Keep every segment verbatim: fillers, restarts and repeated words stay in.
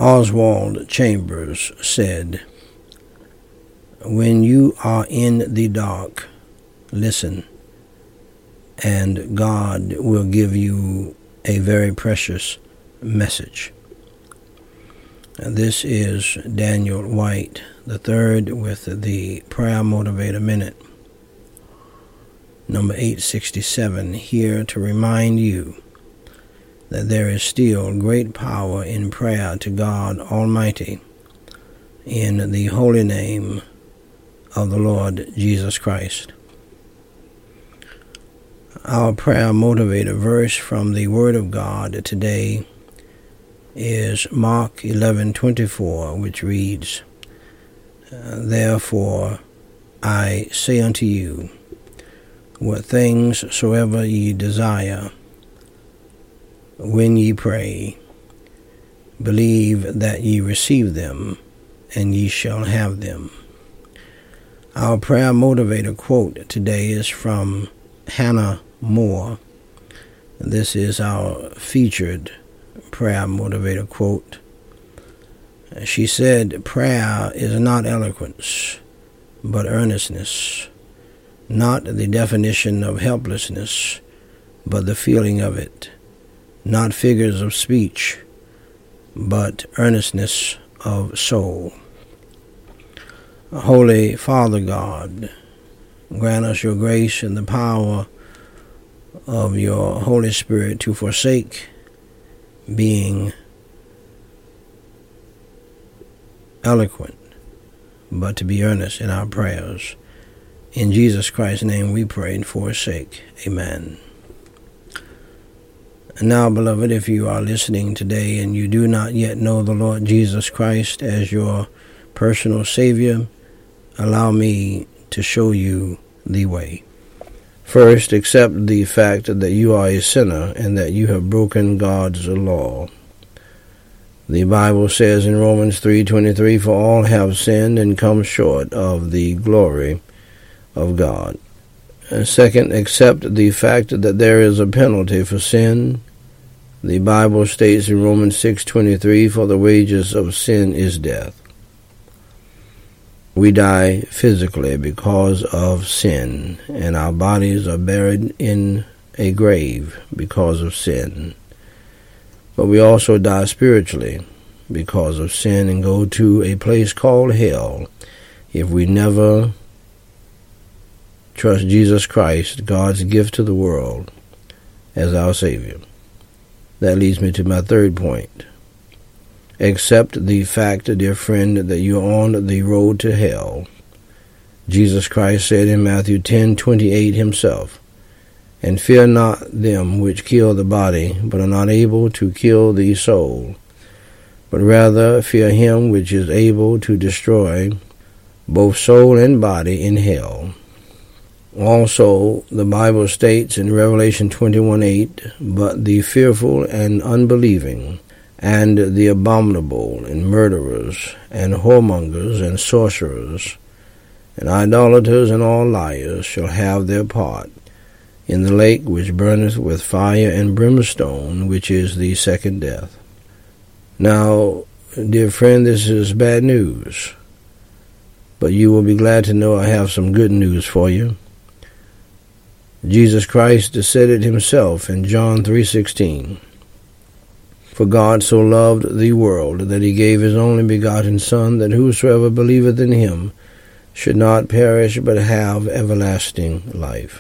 Oswald Chambers said, "When you are in the dark, listen, and God will give you a very precious message." And this is Daniel White the third with the Prayer Motivator Minute, number eight sixty-seven, here to remind you that there is still great power in prayer to God Almighty in the holy name of the Lord Jesus Christ. Our prayer motivator verse from the Word of God today is Mark eleven twenty-four, which reads, "Therefore I say unto you, what things soever ye desire, when ye pray, believe that ye receive them, and ye shall have them." Our prayer motivator quote today is from Hannah More. This is our featured prayer motivator quote. She said, "Prayer is not eloquence, but earnestness, not the definition of helplessness, but the feeling of it, not figures of speech, but earnestness of soul." Holy Father God, grant us your grace and the power of your Holy Spirit to forsake being eloquent, but to be earnest in our prayers. In Jesus Christ's name we pray and forsake. Amen. And now, beloved, if you are listening today and you do not yet know the Lord Jesus Christ as your personal Savior, allow me to show you the way. First, accept the fact that you are a sinner and that you have broken God's law. The Bible says in Romans three twenty-three, "For all have sinned and come short of the glory of God." And second, accept the fact that there is a penalty for sin. The Bible states in Romans six twenty-three, "For the wages of sin is death." We die physically because of sin, and our bodies are buried in a grave because of sin. But we also die spiritually because of sin and go to a place called hell if we never trust Jesus Christ, God's gift to the world, as our Savior. That leads me to my third point. Accept the fact, dear friend, that you are on the road to hell. Jesus Christ said in Matthew ten twenty-eight himself, "And fear not them which kill the body, but are not able to kill the soul, but rather fear him which is able to destroy both soul and body in hell." Also, the Bible states in Revelation twenty-one eight, "But the fearful and unbelieving, and the abominable, and murderers, and whoremongers, and sorcerers, and idolaters, and all liars shall have their part in the lake which burneth with fire and brimstone, which is the second death." Now, dear friend, this is bad news, but you will be glad to know I have some good news for you. Jesus Christ said it himself in John three sixteen. "For God so loved the world that he gave his only begotten Son, that whosoever believeth in him should not perish but have everlasting life."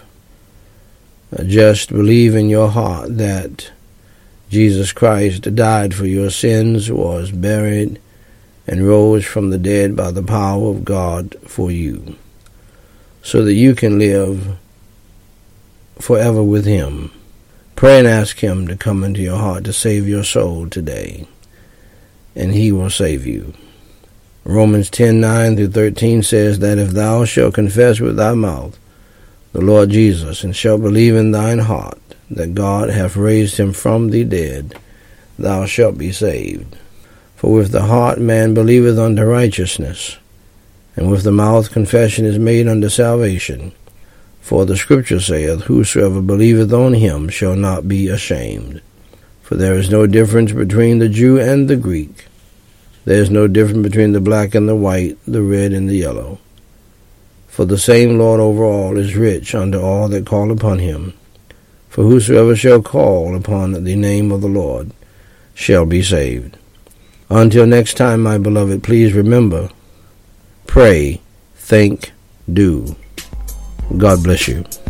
Just believe in your heart that Jesus Christ died for your sins, was buried, and rose from the dead by the power of God for you, so that you can live forever with him. Pray and ask him to come into your heart to save your soul today, and he will save you. Romans ten nine through thirteen says that if thou shalt confess with thy mouth the Lord Jesus, and shalt believe in thine heart that God hath raised him from the dead, thou shalt be saved. For with the heart man believeth unto righteousness, and with the mouth confession is made unto salvation. For the Scripture saith, Whosoever believeth on him shall not be ashamed. For there is no difference between the Jew and the Greek, There is no difference between the black and the white, the red and the yellow. For the same Lord over all is rich unto all that call upon him. For whosoever shall call upon the name of the Lord shall be saved. Until next time, my beloved, please remember, pray, think, do. God bless you.